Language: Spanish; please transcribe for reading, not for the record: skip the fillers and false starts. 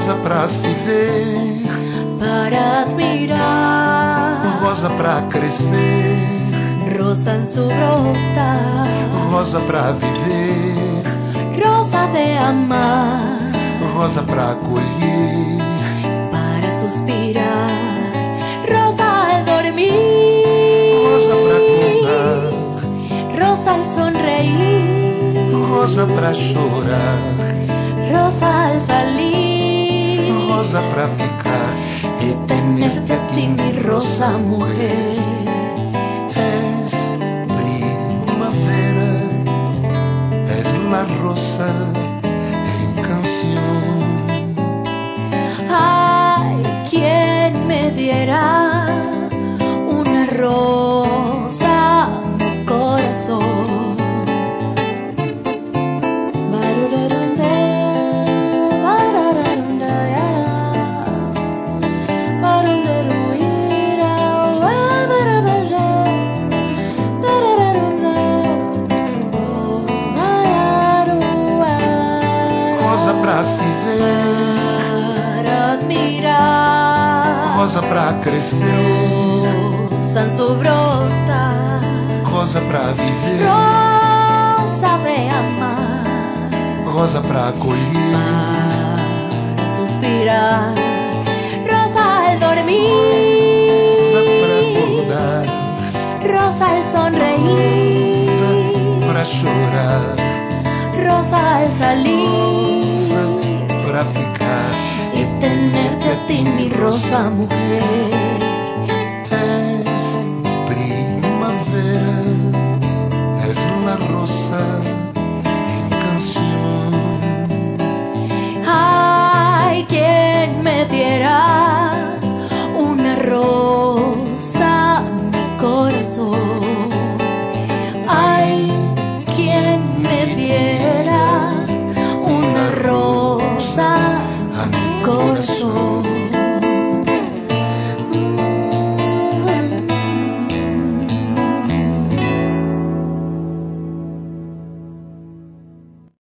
rosa pra se ver, para admirar, rosa pra crescer, rosa en su brota, rosa pra viver, rosa de amar, rosa pra colher, para suspirar, rosa al dormir, rosa pra acordar, rosa al sonreír, rosa pra chorar, rosa al salir, rosa pra ficar e tenerte a ti, mi rosa mujer. Es primavera, es la rosa en canción. Ay, ¿quién me diera una rosa a mi corazón? Rosa pra se ver, Para admirar, rosa pra crescer, rosa en su brota, rosa pra viver, rosa de amar, rosa pra colher, para suspirar, rosa al rosa pra dormir, acordar, rosa al sonreír, rosa pra chorar, rosa al salir, rosa pra ficar e tenerte a ti, mi rosa mujer. Es primavera, es la rosa en canción. Ay, ¿quién me diera una rosa a mi corazón? Ay, ¿quién me diera una rosa A mi corazón?